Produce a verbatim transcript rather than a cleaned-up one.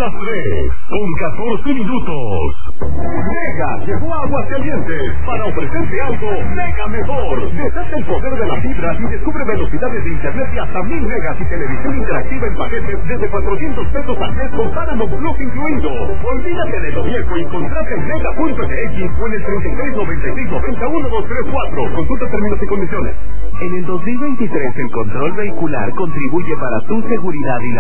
las tres, con catorce minutos. Mega llegó a Aguascalientes para ofrecerte algo mega mejor. Desata el poder de las fibras y descubre velocidades de internet de hasta mil megas y televisión interactiva en paquetes desde cuatrocientos pesos al mes con Paramount Plus incluido. Olvídate de lo viejo y contrata en mega punto m x o en el treinta y seis noventa y seis noventa uno dos tres cuatro. Consulta términos y condiciones. En el dos mil veintitrés el control vehicular contribuye para tu seguridad y la